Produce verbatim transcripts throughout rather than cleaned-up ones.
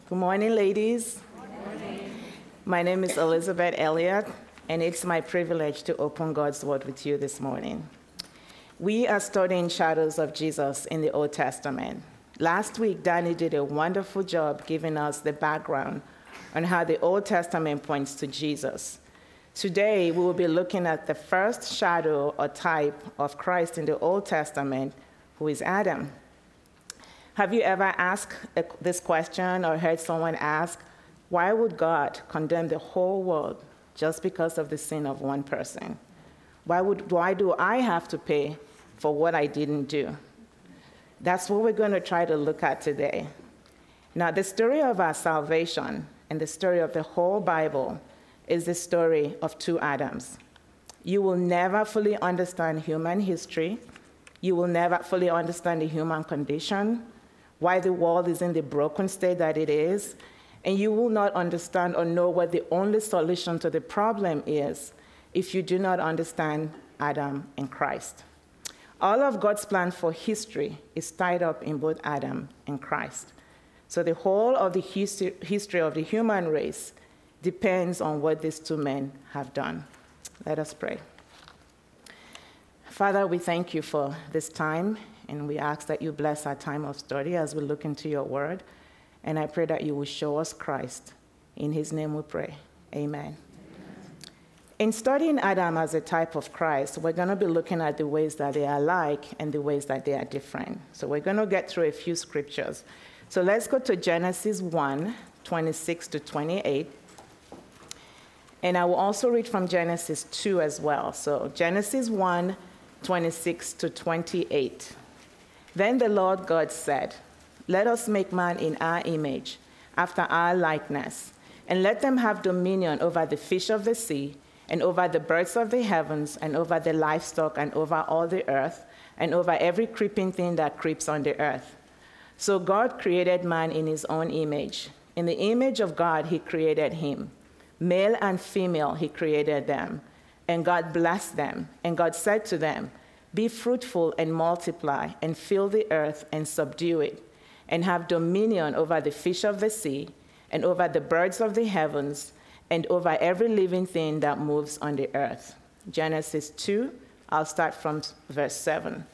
Good morning, ladies. Good morning. My name is Elizabeth Elliott, and it's my privilege to open God's Word with you this morning. We are studying shadows of Jesus in the Old Testament. Last week, Danny did a wonderful job giving us the background on how the Old Testament points to Jesus. Today, we will be looking at the first shadow or type of Christ in the Old Testament, who is Adam. Have you ever asked this question or heard someone ask, why would God condemn the whole world just because of the sin of one person? Why would, why do I have to pay for what I didn't do? That's what we're going to try to look at today. Now, the story of our salvation and the story of the whole Bible is the story of two Adams. You will never fully understand human history. You will never fully understand the human condition, why the world is in the broken state that it is, and you will not understand or know what the only solution to the problem is if you do not understand Adam and Christ. All of God's plan for history is tied up in both Adam and Christ. So the whole of the history, history of the human race depends on what these two men have done. Let us pray. Father, we thank you for this time, and we ask that you bless our time of study as we look into your word. And I pray that you will show us Christ. In his name we pray. Amen. Amen. In studying Adam as a type of Christ, we're going to be looking at the ways that they are alike and the ways that they are different. So we're going to get through a few scriptures. So let's go to Genesis one, twenty-six to twenty-eight. And I will also read from Genesis two as well. So Genesis one, twenty-six to twenty-eight. Then the Lord God said, let us make man in our image, after our likeness, and let them have dominion over the fish of the sea, and over the birds of the heavens, and over the livestock, and over all the earth, and over every creeping thing that creeps on the earth. So God created man in his own image. In the image of God, he created him. Male and female, he created them. And God blessed them. And God said to them, be fruitful and multiply, and fill the earth and subdue it, and have dominion over the fish of the sea, and over the birds of the heavens, and over every living thing that moves on the earth. Genesis two, I'll start from verse seven.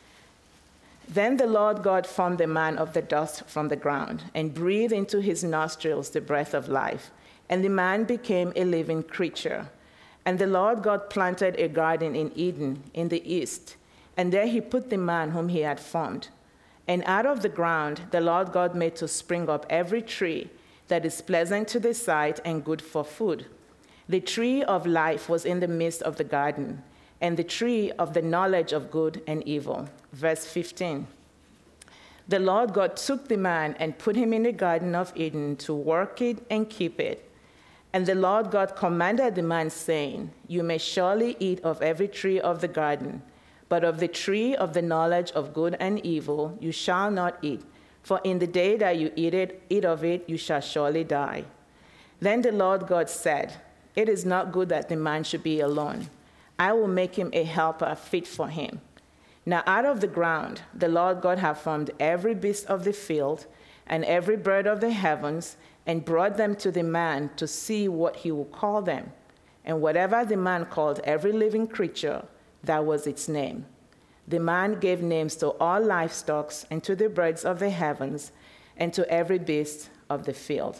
Then the Lord God formed the man of the dust from the ground, and breathed into his nostrils the breath of life, and the man became a living creature. And the Lord God planted a garden in Eden in the east, and there he put the man whom he had formed. And out of the ground the Lord God made to spring up every tree that is pleasant to the sight and good for food. The tree of life was in the midst of the garden, and the tree of the knowledge of good and evil. Verse fifteen. The Lord God took the man and put him in the garden of Eden to work it and keep it. And the Lord God commanded the man, saying, you may surely eat of every tree of the garden, but of the tree of the knowledge of good and evil you shall not eat, for in the day that you eat it, eat of it, you shall surely die. Then the Lord God said, it is not good that the man should be alone. I will make him a helper fit for him. Now out of the ground the Lord God had formed every beast of the field and every bird of the heavens, and brought them to the man to see what he would call them. And whatever the man called every living creature, that was its name. The man gave names to all livestock, and to the birds of the heavens, and to every beast of the field.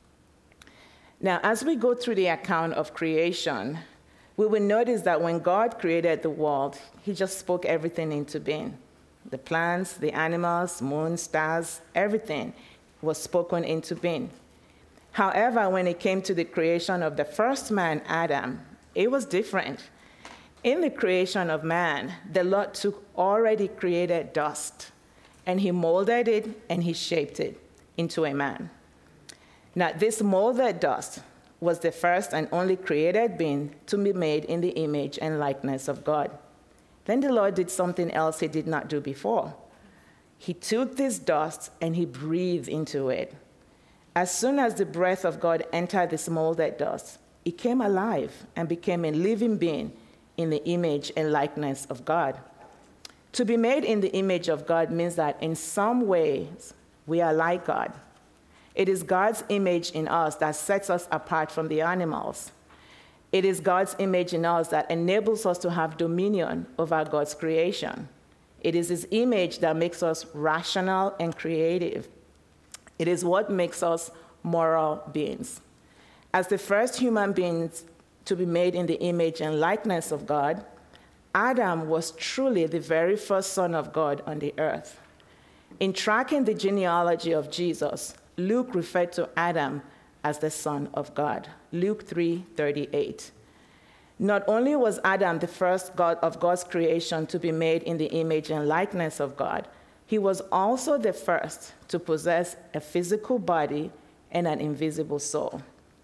Now, as we go through the account of creation, we will notice that when God created the world, he just spoke everything into being. The plants, the animals, moon, stars, everything was spoken into being. However, when it came to the creation of the first man, Adam, it was different. In the creation of man, the Lord took already created dust, and he molded it and he shaped it into a man. Now, this molded dust was the first and only created being to be made in the image and likeness of God. Then the Lord did something else he did not do before. He took this dust and he breathed into it. As soon as the breath of God entered this molded dust, it came alive and became a living being in the image and likeness of God. To be made in the image of God means that in some ways we are like God. It is God's image in us that sets us apart from the animals. It is God's image in us that enables us to have dominion over God's creation. It is his image that makes us rational and creative. It is what makes us moral beings. As the first human beings to be made in the image and likeness of God, Adam was truly the very first son of God on the earth. In tracking the genealogy of Jesus, Luke referred to Adam as the Son of God. Luke three thirty-eight. Not only was Adam the first God of God's creation to be made in the image and likeness of God, he was also the first to possess a physical body and an invisible soul.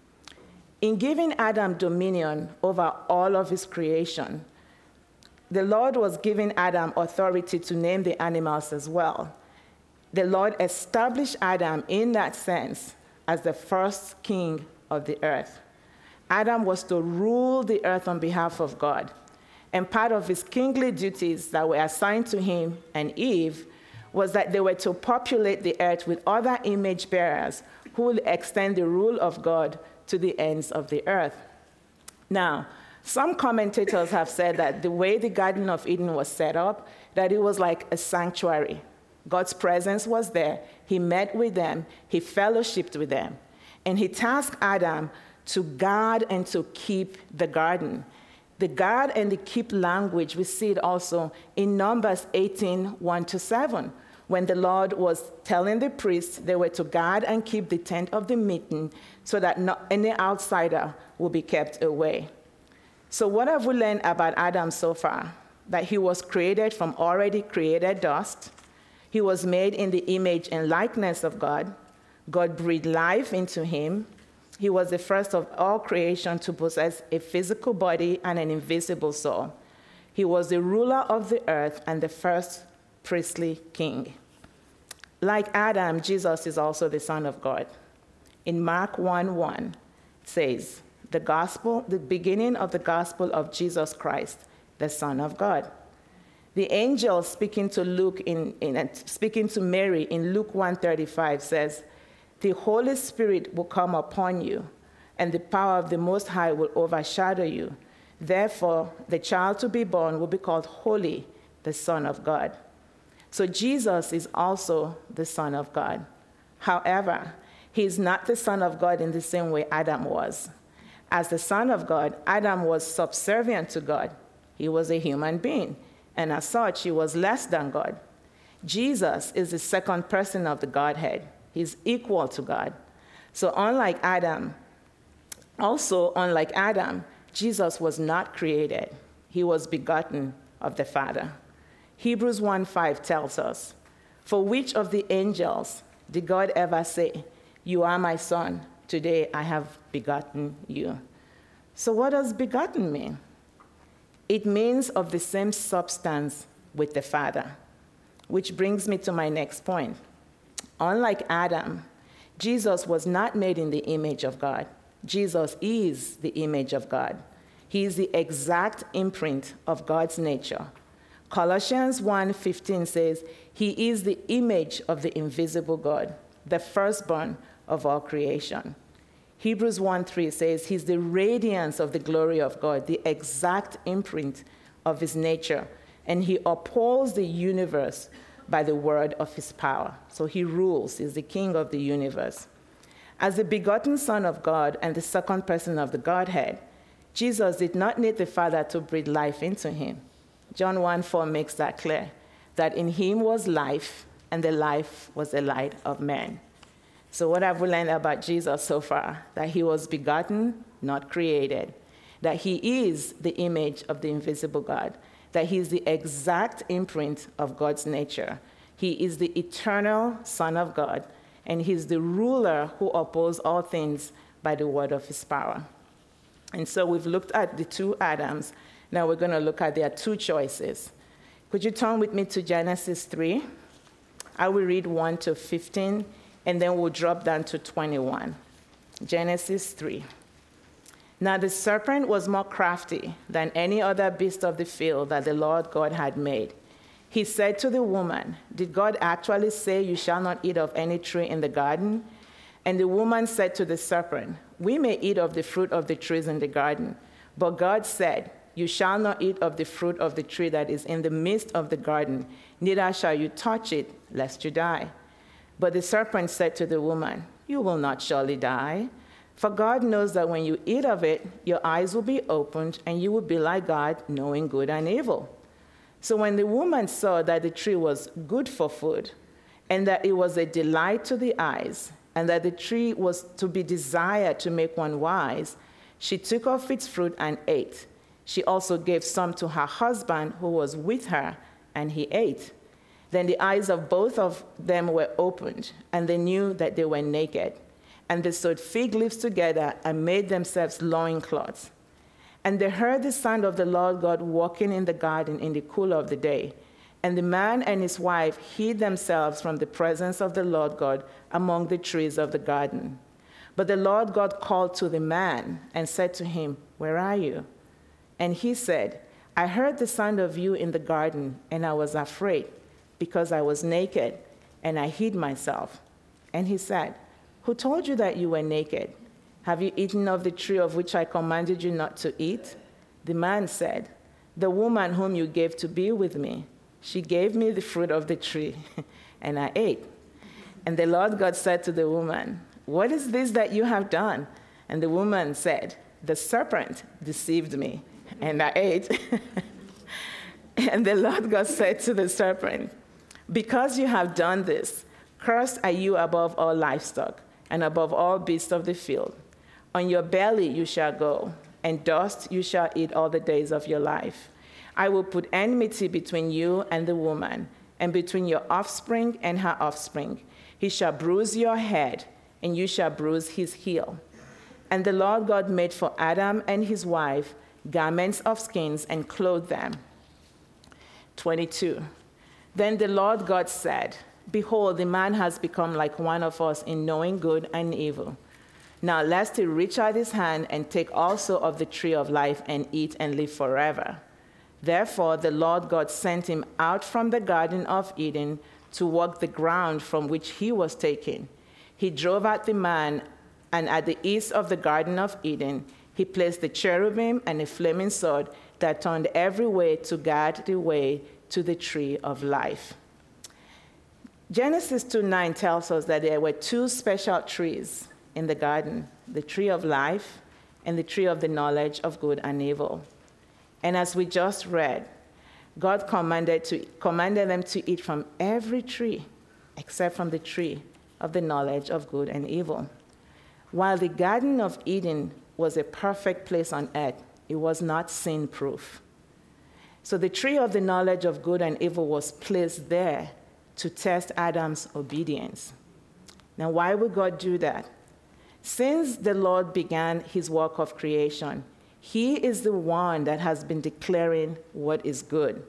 In giving Adam dominion over all of his creation, the Lord was giving Adam authority to name the animals as well. The Lord established Adam in that sense as the first king of the earth. Adam was to rule the earth on behalf of God. And part of his kingly duties that were assigned to him and Eve was that they were to populate the earth with other image bearers who will extend the rule of God to the ends of the earth. Now, some commentators have said that the way the Garden of Eden was set up, that it was like a sanctuary. God's presence was there. He met with them. He fellowshiped with them. And he tasked Adam to guard and to keep the garden. The guard and the keep language, we see it also in Numbers eighteen, one to seven, when the Lord was telling the priests they were to guard and keep the tent of the meeting so that not any outsider will be kept away. So what have we learned about Adam so far? That he was created from already created dust. He was made in the image and likeness of God. God breathed life into him. He was the first of all creation to possess a physical body and an invisible soul. He was the ruler of the earth and the first priestly king. Like Adam, Jesus is also the Son of God. In Mark one one, it says, the gospel, the beginning of the gospel of Jesus Christ, the Son of God. The angel speaking to Luke in, in speaking to Mary in Luke one thirty-five says, the Holy Spirit will come upon you, and the power of the Most High will overshadow you. Therefore, the child to be born will be called Holy, the Son of God. So Jesus is also the Son of God. However, he is not the Son of God in the same way Adam was. As the Son of God, Adam was subservient to God. He was a human being, and as such, he was less than God. Jesus is the second person of the Godhead. He's equal to God. So unlike Adam, also unlike Adam, Jesus was not created. He was begotten of the Father. Hebrews one five tells us, for which of the angels did God ever say, you are my son, today I have begotten you? So what does begotten mean? It means of the same substance with the Father, which brings me to my next point. Unlike Adam, Jesus was not made in the image of God. Jesus is the image of God. He is the exact imprint of God's nature. Colossians one fifteen says, he is the image of the invisible God, the firstborn of all creation. Hebrews one three says, he's the radiance of the glory of God, the exact imprint of his nature, and he upholds the universe by the word of his power. So he rules, he's the king of the universe. As the begotten Son of God and the second person of the Godhead, Jesus did not need the Father to breathe life into him. John one four makes that clear, that in him was life, and the life was the light of men. So what have we learned about Jesus so far? That he was begotten, not created. That he is the image of the invisible God. That he is the exact imprint of God's nature. He is the eternal Son of God, and he's the ruler who upholds all things by the word of his power. And so we've looked at the two Adams. Now we're going to look at their two choices. Could you turn with me to Genesis three? I will read one to fifteen, and then we'll drop down to twenty-one. Genesis three. Now the serpent was more crafty than any other beast of the field that the Lord God had made. He said to the woman, did God actually say you shall not eat of any tree in the garden? And the woman said to the serpent, "We may eat of the fruit of the trees in the garden, but God said, 'You shall not eat of the fruit of the tree that is in the midst of the garden, neither shall you touch it, lest you die.' But the serpent said to the woman, 'You will not surely die. For God knows that when you eat of it, your eyes will be opened, and you will be like God, knowing good and evil.' So when the woman saw that the tree was good for food, and that it was a delight to the eyes, and that the tree was to be desired to make one wise, she took of its fruit and ate. She also gave some to her husband who was with her, and he ate. Then the eyes of both of them were opened, and they knew that they were naked. And they sewed fig leaves together and made themselves loincloths. And they heard the sound of the Lord God walking in the garden in the cool of the day. And the man and his wife hid themselves from the presence of the Lord God among the trees of the garden. But the Lord God called to the man and said to him, 'Where are you?' And he said, 'I heard the sound of you in the garden, and I was afraid, because I was naked, and I hid myself.' And he said, 'Who told you that you were naked? Have you eaten of the tree of which I commanded you not to eat?' The man said, 'The woman whom you gave to be with me, she gave me the fruit of the tree, and I ate.' And the Lord God said to the woman, 'What is this that you have done?' And the woman said, 'The serpent deceived me, and I ate.' And the Lord God said to the serpent, 'Because you have done this, cursed are you above all livestock, and above all beasts of the field. On your belly you shall go, and dust you shall eat all the days of your life. I will put enmity between you and the woman, and between your offspring and her offspring. He shall bruise your head, and you shall bruise his heel.' And the Lord God made for Adam and his wife garments of skins and clothed them." twenty-two. Then the Lord God said, "Behold, the man has become like one of us in knowing good and evil. Now lest he reach out his hand and take also of the tree of life and eat and live forever." Therefore the Lord God sent him out from the Garden of Eden to walk the ground from which he was taken. He drove out the man, and at the east of the Garden of Eden, he placed the cherubim and a flaming sword that turned every way to guard the way to the tree of life. Genesis two nine tells us that there were two special trees in the garden, the tree of life and the tree of the knowledge of good and evil. And as we just read, God commanded, to, commanded them to eat from every tree except from the tree of the knowledge of good and evil. While the Garden of Eden was a perfect place on earth, it was not sin-proof. So the tree of the knowledge of good and evil was placed there to test Adam's obedience. Now, why would God do that? Since the Lord began his work of creation, he is the one that has been declaring what is good.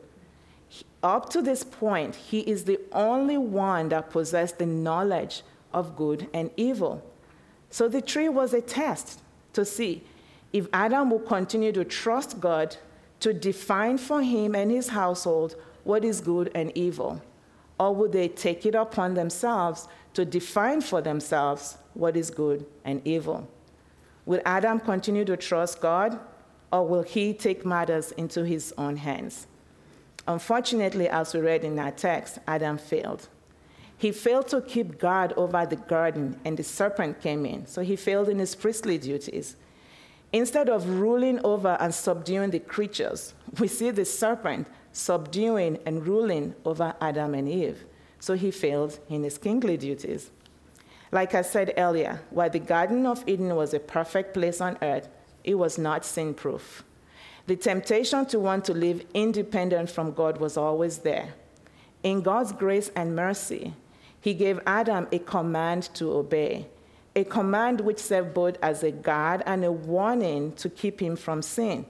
Up to this point, he is the only one that possessed the knowledge of good and evil. So the tree was a test to see if Adam will continue to trust God to define for him and his household what is good and evil, or would they take it upon themselves to define for themselves what is good and evil? Will Adam continue to trust God, or will he take matters into his own hands? Unfortunately, as we read in our text, Adam failed. He failed to keep guard over the garden, and the serpent came in, so he failed in his priestly duties. Instead of ruling over and subduing the creatures, we see the serpent subduing and ruling over Adam and Eve. So he failed in his kingly duties. Like I said earlier, while the Garden of Eden was a perfect place on earth, it was not sin-proof. The temptation to want to live independent from God was always there. In God's grace and mercy, he gave Adam a command to obey, a command which served both as a guard and a warning to keep him from sin.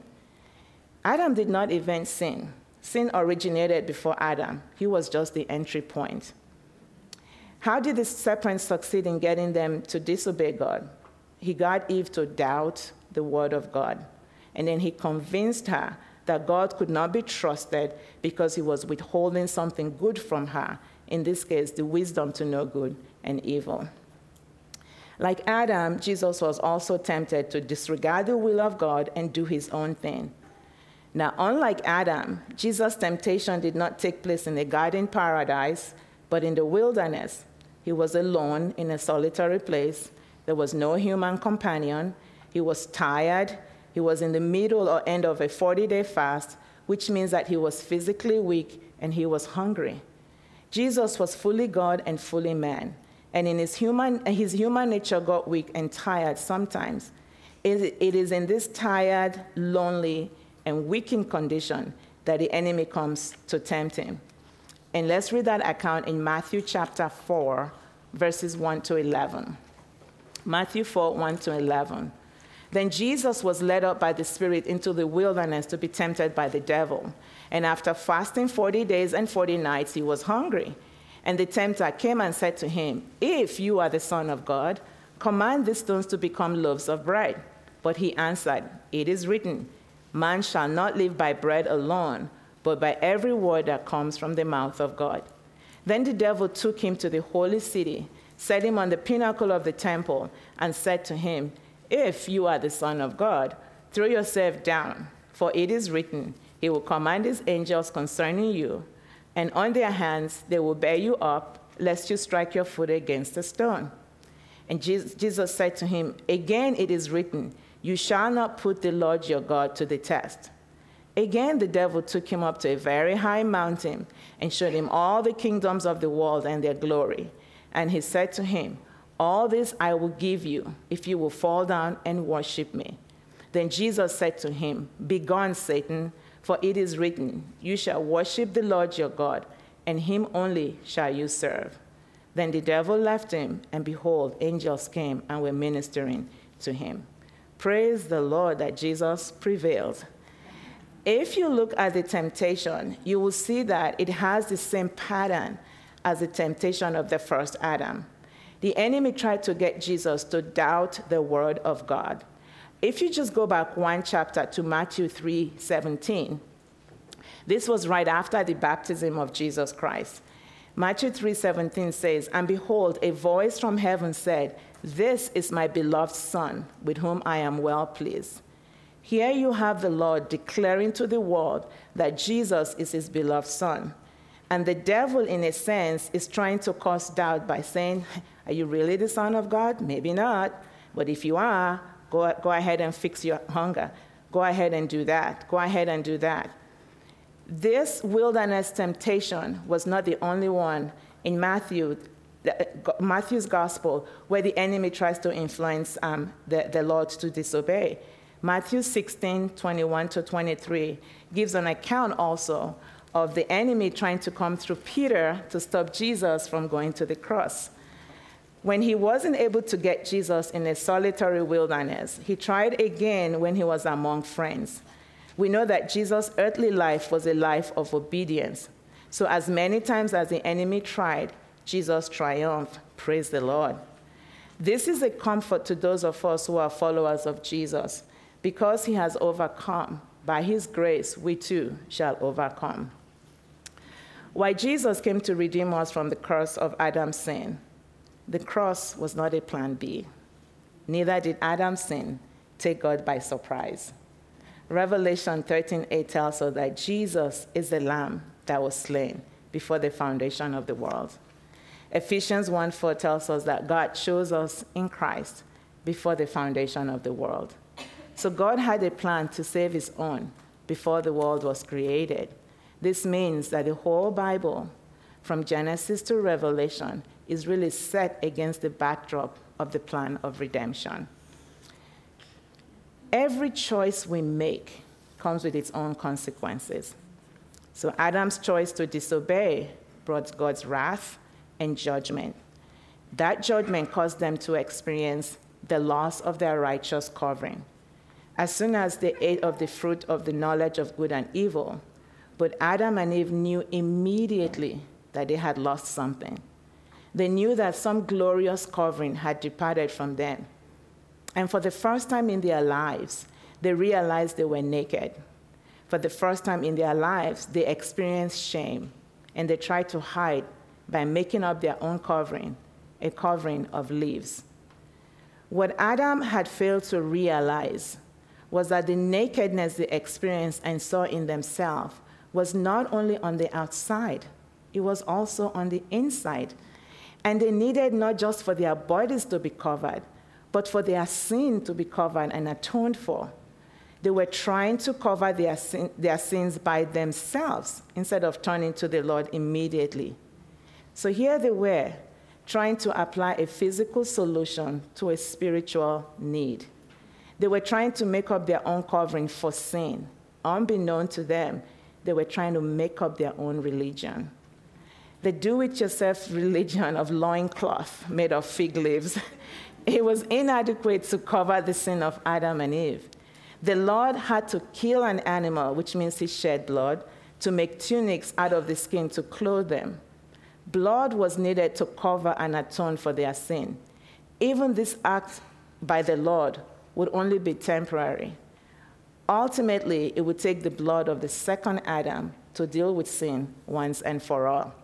Adam did not invent sin. Sin originated before Adam. He was just the entry point. How did the serpent succeed in getting them to disobey God? He got Eve to doubt the word of God. And then he convinced her that God could not be trusted because he was withholding something good from her, in this case, the wisdom to know good and evil. Like Adam, Jesus was also tempted to disregard the will of God and do his own thing. Now, unlike Adam, Jesus' temptation did not take place in a garden paradise, but in the wilderness. He was alone in a solitary place. There was no human companion. He was tired. He was in the middle or end of a forty-day fast, which means that he was physically weak and he was hungry. Jesus was fully God and fully man, and in his human, his human nature got weak and tired sometimes. It, it is in this tired, lonely, and weakened condition that the enemy comes to tempt him. And let's read that account in Matthew chapter four, verses one to eleven. Matthew four, one to eleven. Then Jesus was led up by the Spirit into the wilderness to be tempted by the devil. And after fasting forty days and forty nights, he was hungry. And the tempter came and said to him, "If you are the Son of God, command these stones to become loaves of bread." But he answered, "It is written, man shall not live by bread alone, but by every word that comes from the mouth of God." Then the devil took him to the holy city, set him on the pinnacle of the temple, and said to him, "If you are the Son of God, throw yourself down, for it is written, he will command his angels concerning you, and on their hands they will bear you up, lest you strike your foot against a stone." And Jesus said to him, "Again it is written, you shall not put the Lord your God to the test." Again the devil took him up to a very high mountain and showed him all the kingdoms of the world and their glory. And he said to him, "All this I will give you if you will fall down and worship me." Then Jesus said to him, "Begone, Satan, for it is written, you shall worship the Lord your God, and him only shall you serve." Then the devil left him, and behold, angels came and were ministering to him. Praise the Lord that Jesus prevailed. If you look at the temptation, you will see that it has the same pattern as the temptation of the first Adam. The enemy tried to get Jesus to doubt the word of God. If you just go back one chapter to Matthew three seventeen, this was right after the baptism of Jesus Christ. Matthew three seventeen says, "And behold, a voice from heaven said, 'This is my beloved Son, with whom I am well pleased.'" Here you have the Lord declaring to the world that Jesus is his beloved Son. And the devil, in a sense, is trying to cause doubt by saying, "Are you really the Son of God? Maybe not. But if you are, go, go ahead and fix your hunger. Go ahead and do that. Go ahead and do that." This wilderness temptation was not the only one in Matthew, Matthew's gospel, where the enemy tries to influence um, the, the Lord to disobey. Matthew sixteen, twenty-one to twenty-three gives an account also of the enemy trying to come through Peter to stop Jesus from going to the cross. When he wasn't able to get Jesus in a solitary wilderness, he tried again when he was among friends. We know that Jesus' earthly life was a life of obedience. So as many times as the enemy tried, Jesus triumphed. Praise the Lord. This is a comfort to those of us who are followers of Jesus. Because he has overcome, by his grace, we too shall overcome. Why Jesus came to redeem us from the curse of Adam's sin, the cross was not a plan B. Neither did Adam's sin take God by surprise. Revelation thirteen eight tells us that Jesus is the Lamb that was slain before the foundation of the world. Ephesians one four tells us that God chose us in Christ before the foundation of the world. So God had a plan to save his own before the world was created. This means that the whole Bible, from Genesis to Revelation, is really set against the backdrop of the plan of redemption. Every choice we make comes with its own consequences. So Adam's choice to disobey brought God's wrath and judgment. That judgment caused them to experience the loss of their righteous covering. As soon as they ate of the fruit of the knowledge of good and evil, but Adam and Eve knew immediately that they had lost something. They knew that some glorious covering had departed from them. And for the first time in their lives, they realized they were naked. For the first time in their lives, they experienced shame, and they tried to hide by making up their own covering, a covering of leaves. What Adam had failed to realize was that the nakedness they experienced and saw in themselves was not only on the outside, it was also on the inside. And they needed not just for their bodies to be covered, but for their sin to be covered and atoned for. They were trying to cover their, sin, their sins by themselves instead of turning to the Lord immediately. So here they were, trying to apply a physical solution to a spiritual need. They were trying to make up their own covering for sin. Unbeknown to them, they were trying to make up their own religion. The do-it-yourself religion of loincloth made of fig leaves. It was inadequate to cover the sin of Adam and Eve. The Lord had to kill an animal, which means he shed blood, to make tunics out of the skin to clothe them. Blood was needed to cover and atone for their sin. Even this act by the Lord would only be temporary. Ultimately, it would take the blood of the second Adam to deal with sin once and for all.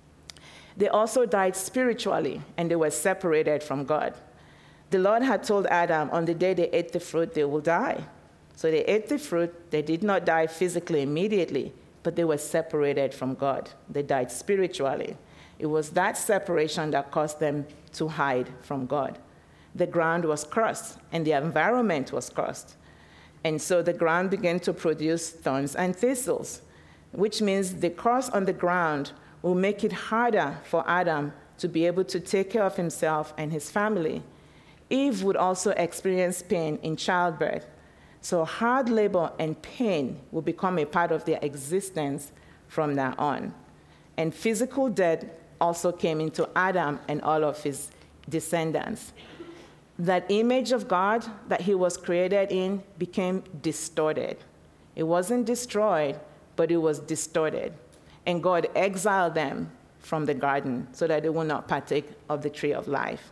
They also died spiritually, and they were separated from God. The Lord had told Adam on the day they ate the fruit, they will die. So they ate the fruit. They did not die physically immediately, but they were separated from God. They died spiritually. It was that separation that caused them to hide from God. The ground was cursed, and the environment was cursed. And so the ground began to produce thorns and thistles, which means the curse on the ground will make it harder for Adam to be able to take care of himself and his family. Eve would also experience pain in childbirth. So hard labor and pain will become a part of their existence from now on. And physical death also came into Adam and all of his descendants. That image of God that he was created in became distorted. It wasn't destroyed, but it was distorted. And God exiled them from the garden so that they would not partake of the tree of life.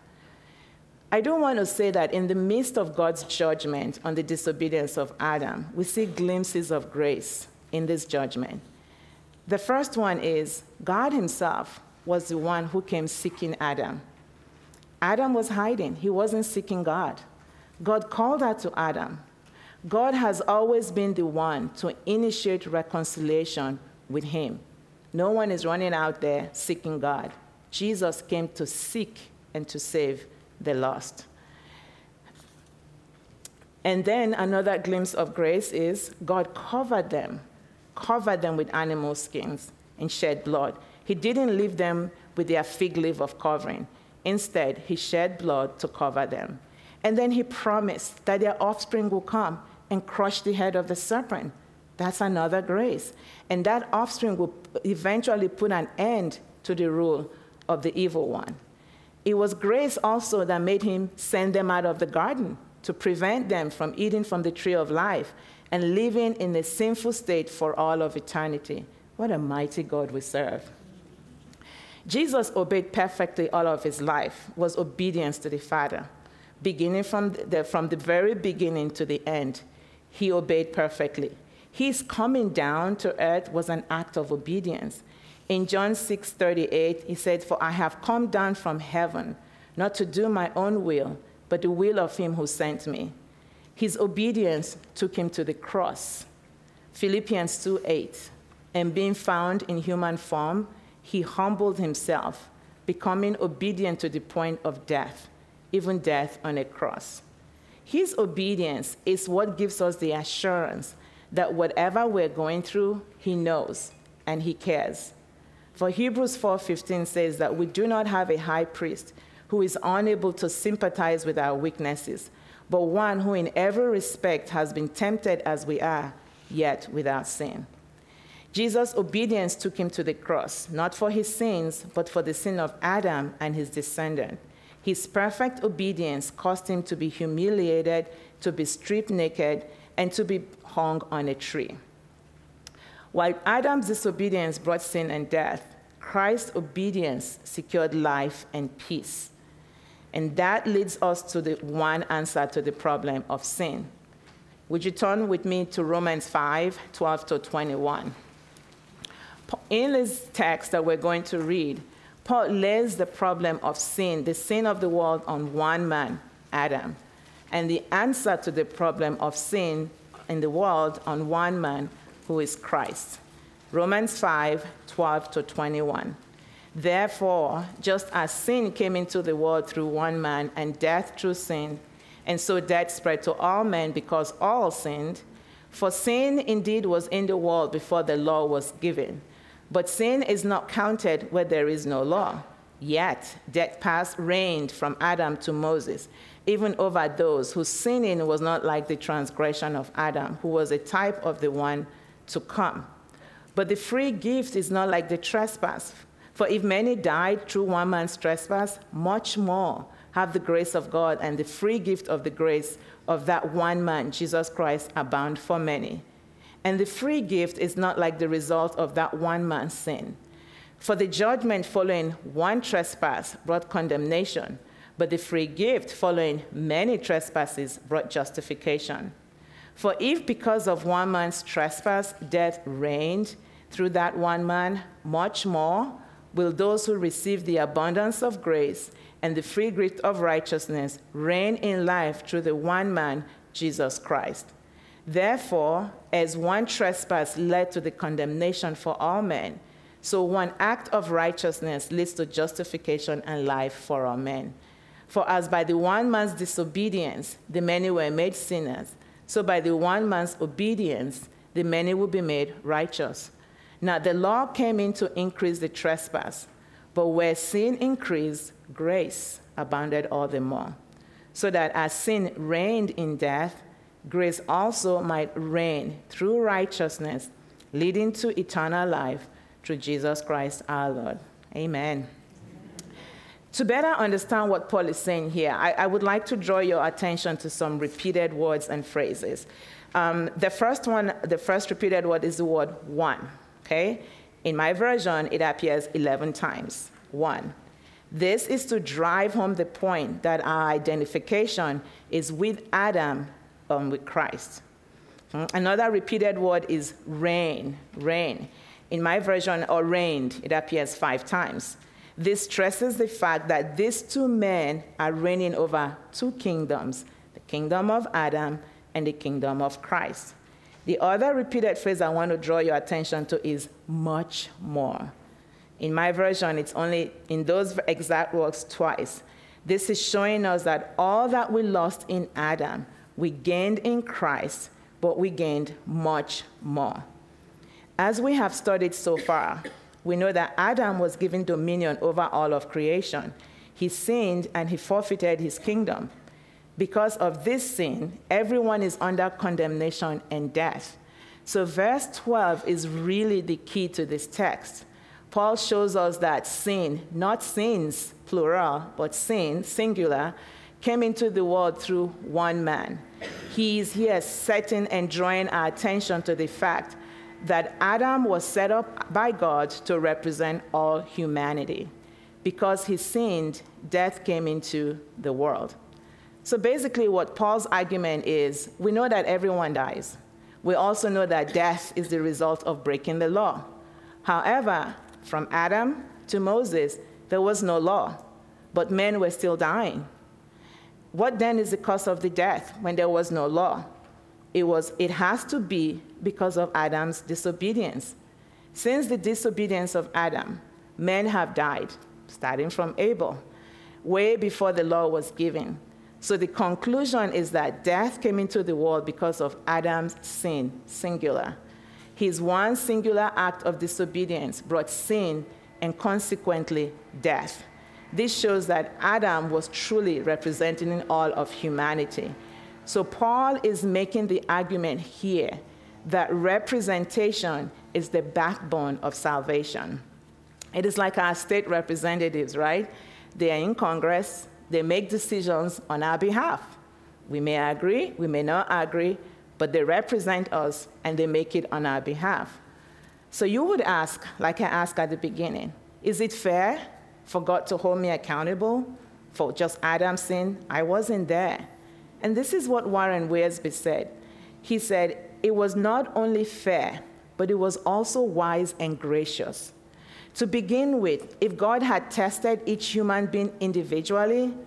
I do want to say that in the midst of God's judgment on the disobedience of Adam, we see glimpses of grace in this judgment. The first one is God himself was the one who came seeking Adam. Adam was hiding. He wasn't seeking God. God called out to Adam. God has always been the one to initiate reconciliation with him. No one is running out there seeking God. Jesus came to seek and to save the lost. And then another glimpse of grace is God covered them, covered them with animal skins and shed blood. He didn't leave them with their fig leaf of covering. Instead, he shed blood to cover them. And then he promised that their offspring will come and crush the head of the serpent. That's another grace. And that offspring will eventually put an end to the rule of the evil one. It was grace also that made him send them out of the garden to prevent them from eating from the tree of life and living in a sinful state for all of eternity. What a mighty God we serve. Jesus obeyed perfectly all of his life, was obedience to the Father. Beginning from the, from the very beginning to the end, he obeyed perfectly. His coming down to earth was an act of obedience. In John six thirty-eight, he said, "For I have come down from heaven, not to do my own will, but the will of him who sent me." His obedience took him to the cross. Philippians two eight, "And being found in human form, he humbled himself, becoming obedient to the point of death, even death on a cross." His obedience is what gives us the assurance that whatever we're going through, he knows and he cares. For Hebrews four fifteen says that we do not have a high priest who is unable to sympathize with our weaknesses, but one who in every respect has been tempted as we are, yet without sin. Jesus' obedience took him to the cross, not for his sins, but for the sin of Adam and his descendant. His perfect obedience caused him to be humiliated, to be stripped naked, and to be hung on a tree. While Adam's disobedience brought sin and death, Christ's obedience secured life and peace. And that leads us to the one answer to the problem of sin. Would you turn with me to Romans five twelve to twenty-one? In this text that we're going to read, Paul lays the problem of sin, the sin of the world, on one man, Adam, and the answer to the problem of sin in the world on one man, who is Christ. Romans five, twelve to twenty-one. Therefore, just as sin came into the world through one man, and death through sin, and so death spread to all men because all sinned. For sin indeed was in the world before the law was given. But sin is not counted where there is no law. Yet death passed reigned from Adam to Moses, even over those whose sinning was not like the transgression of Adam, who was a type of the one to come. But the free gift is not like the trespass. For if many died through one man's trespass, much more have the grace of God and the free gift of the grace of that one man, Jesus Christ, abound for many. And the free gift is not like the result of that one man's sin. For the judgment following one trespass brought condemnation, but the free gift following many trespasses brought justification. For if because of one man's trespass death reigned through that one man, much more will those who receive the abundance of grace and the free gift of righteousness reign in life through the one man, Jesus Christ. Therefore, as one trespass led to the condemnation for all men, so one act of righteousness leads to justification and life for all men. For as by the one man's disobedience the many were made sinners, so by the one man's obedience the many will be made righteous. Now the law came in to increase the trespass, but where sin increased, grace abounded all the more. So that as sin reigned in death, grace also might reign through righteousness, leading to eternal life through Jesus Christ our Lord. Amen. To better understand what Paul is saying here, I, I would like to draw your attention to some repeated words and phrases. Um, the first one, the first repeated word is the word one, okay? In my version, it appears eleven times, one. This is to drive home the point that our identification is with Adam and with Christ. Another repeated word is reign, reign. In my version, or reigned, it appears five times. This stresses the fact that these two men are reigning over two kingdoms, the kingdom of Adam and the kingdom of Christ. The other repeated phrase I want to draw your attention to is much more. In my version, it's only in those exact words twice. This is showing us that all that we lost in Adam, we gained in Christ, but we gained much more. As we have studied so far, we know that Adam was given dominion over all of creation. He sinned and he forfeited his kingdom. Because of this sin, everyone is under condemnation and death. So verse twelve is really the key to this text. Paul shows us that sin, not sins, plural, but sin, singular, came into the world through one man. He is here setting and drawing our attention to the fact that Adam was set up by God to represent all humanity. Because he sinned, death came into the world. So basically what Paul's argument is, we know that everyone dies. We also know that death is the result of breaking the law. However, from Adam to Moses, there was no law, but men were still dying. What then is the cause of the death when there was no law? It was, it has to be because of Adam's disobedience. Since the disobedience of Adam, men have died, starting from Abel, way before the law was given. So the conclusion is that death came into the world because of Adam's sin, singular. His one singular act of disobedience brought sin and consequently death. This shows that Adam was truly representing all of humanity. So Paul is making the argument here that representation is the backbone of salvation. It is like our state representatives, right? They are in Congress. They make decisions on our behalf. We may agree, we may not agree, but they represent us and they make it on our behalf. So you would ask, like I asked at the beginning, is it fair for God to hold me accountable for just Adam's sin? I wasn't there. And this is what Warren Wiersbe said. He said, it was not only fair, but it was also wise and gracious. To begin with, if God had tested each human being individually,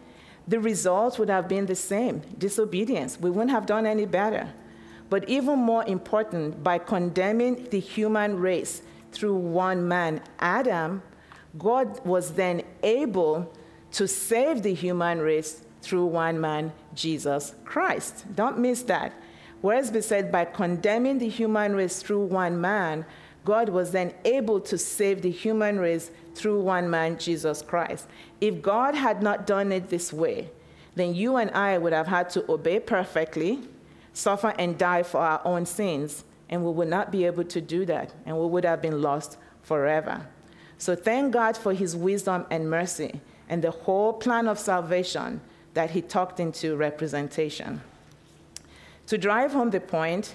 the result would have been the same, disobedience. We wouldn't have done any better. But even more important, by condemning the human race through one man, Adam, God was then able to save the human race through one man, Jesus Christ. Don't miss that. Whereas we said by condemning the human race through one man, God was then able to save the human race through one man, Jesus Christ. If God had not done it this way, then you and I would have had to obey perfectly, suffer and die for our own sins, and we would not be able to do that, and we would have been lost forever. So thank God for his wisdom and mercy and the whole plan of salvation that he tucked into representation. To drive home the point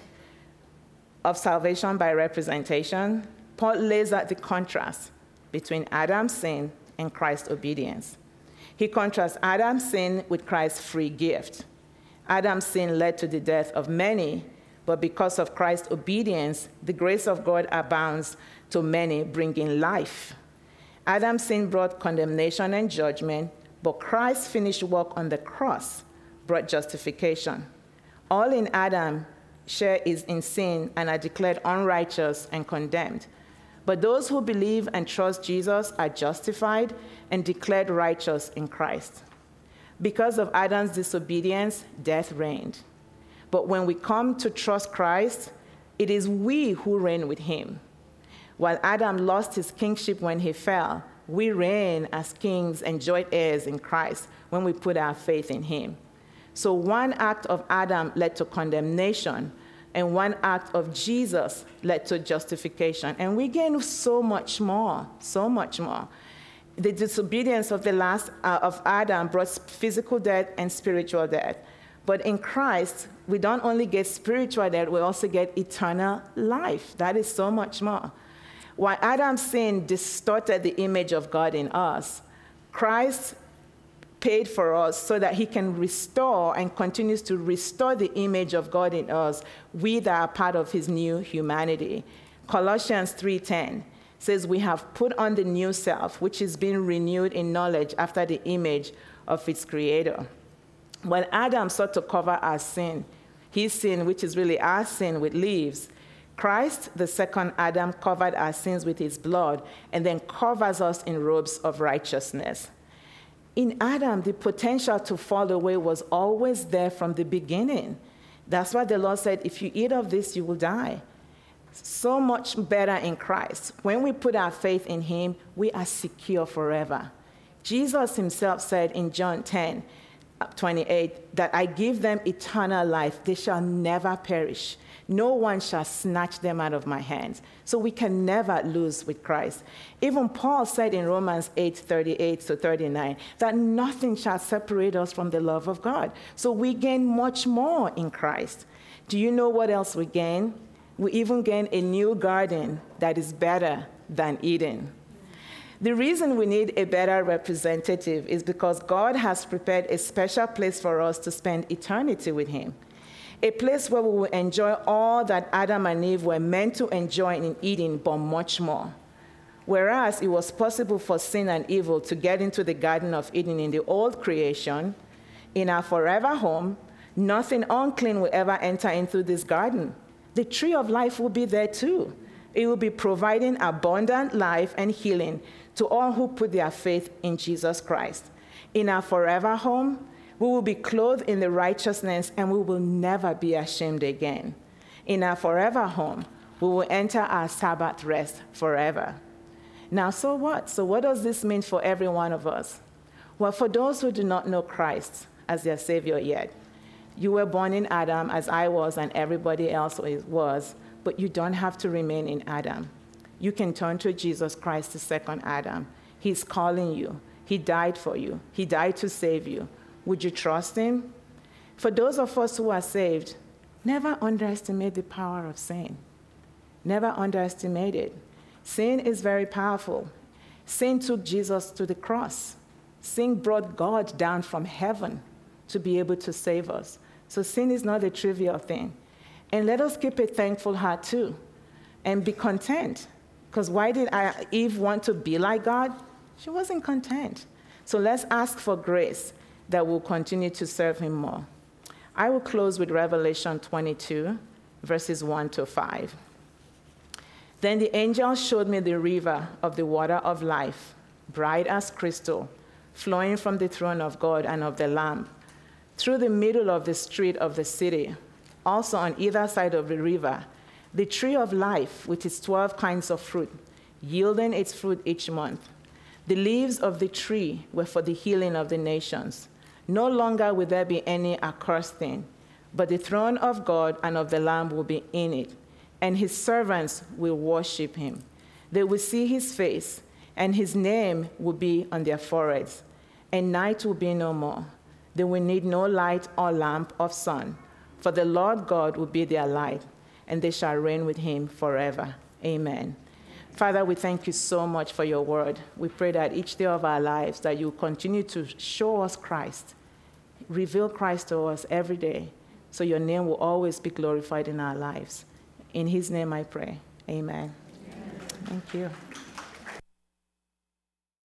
of salvation by representation, Paul lays out the contrast between Adam's sin and Christ's obedience. He contrasts Adam's sin with Christ's free gift. Adam's sin led to the death of many, but because of Christ's obedience, the grace of God abounds to many, bringing life. Adam's sin brought condemnation and judgment, but Christ's finished work on the cross brought justification. All in Adam share is in sin and are declared unrighteous and condemned. But those who believe and trust Jesus are justified and declared righteous in Christ. Because of Adam's disobedience, death reigned. But when we come to trust Christ, it is we who reign with him. While Adam lost his kingship when he fell, we reign as kings and joint heirs in Christ when we put our faith in him. So one act of Adam led to condemnation, and one act of Jesus led to justification. And we gain so much more, so much more. The disobedience of the last uh, of Adam brought physical death and spiritual death. But in Christ, we don't only get spiritual death, we also get eternal life. That is so much more. While Adam's sin distorted the image of God in us, Christ paid for us so that he can restore and continues to restore the image of God in us. We that are part of his new humanity. Colossians three ten says we have put on the new self, which is being renewed in knowledge after the image of its creator. When Adam sought to cover our sin, his sin, which is really our sin, with leaves, Christ, the second Adam, covered our sins with his blood and then covers us in robes of righteousness. In Adam, the potential to fall away was always there from the beginning. That's why the Lord said, if you eat of this, you will die. So much better in Christ. When we put our faith in him, we are secure forever. Jesus himself said in John ten twenty-eight that I give them eternal life. They shall never perish. No one shall snatch them out of my hands. So we can never lose with Christ. Even Paul said in Romans eight thirty-eight to thirty-nine that nothing shall separate us from the love of God. So we gain much more in Christ. Do you know what else we gain? We even gain a new garden that is better than Eden. The reason we need a better representative is because God has prepared a special place for us to spend eternity with him. A place where we will enjoy all that Adam and Eve were meant to enjoy in Eden, but much more. Whereas it was possible for sin and evil to get into the Garden of Eden in the old creation, in our forever home, nothing unclean will ever enter into this garden. The tree of life will be there too. It will be providing abundant life and healing to all who put their faith in Jesus Christ. In our forever home, we will be clothed in the righteousness and we will never be ashamed again. In our forever home, we will enter our Sabbath rest forever. Now, so what? So what does this mean for every one of us? Well, for those who do not know Christ as their Savior yet, you were born in Adam as I was and everybody else was, but you don't have to remain in Adam. You can turn to Jesus Christ, the second Adam. He's calling you. He died for you. He died to save you. Would you trust him? For those of us who are saved, never underestimate the power of sin. Never underestimate it. Sin is very powerful. Sin took Jesus to the cross. Sin brought God down from heaven to be able to save us. So sin is not a trivial thing. And let us keep a thankful heart too and be content. Because why did Eve want to be like God? She wasn't content. So let's ask for grace. that we'll continue to serve him more. I will close with Revelation twenty-two, verses one to five. Then the angel showed me the river of the water of life, bright as crystal, flowing from the throne of God and of the Lamb, through the middle of the street of the city. Also on either side of the river, the tree of life with its twelve kinds of fruit, yielding its fruit each month. The leaves of the tree were for the healing of the nations. No longer will there be any accursed thing, but the throne of God and of the Lamb will be in it, and his servants will worship him. They will see his face, and his name will be on their foreheads, and night will be no more. They will need no light or lamp of sun, for the Lord God will be their light, and they shall reign with him forever. Amen. Father, we thank you so much for your word. We pray that each day of our lives that you continue to show us Christ, reveal Christ to us every day, so your name will always be glorified in our lives. In his name I pray. Amen. Amen. Thank you.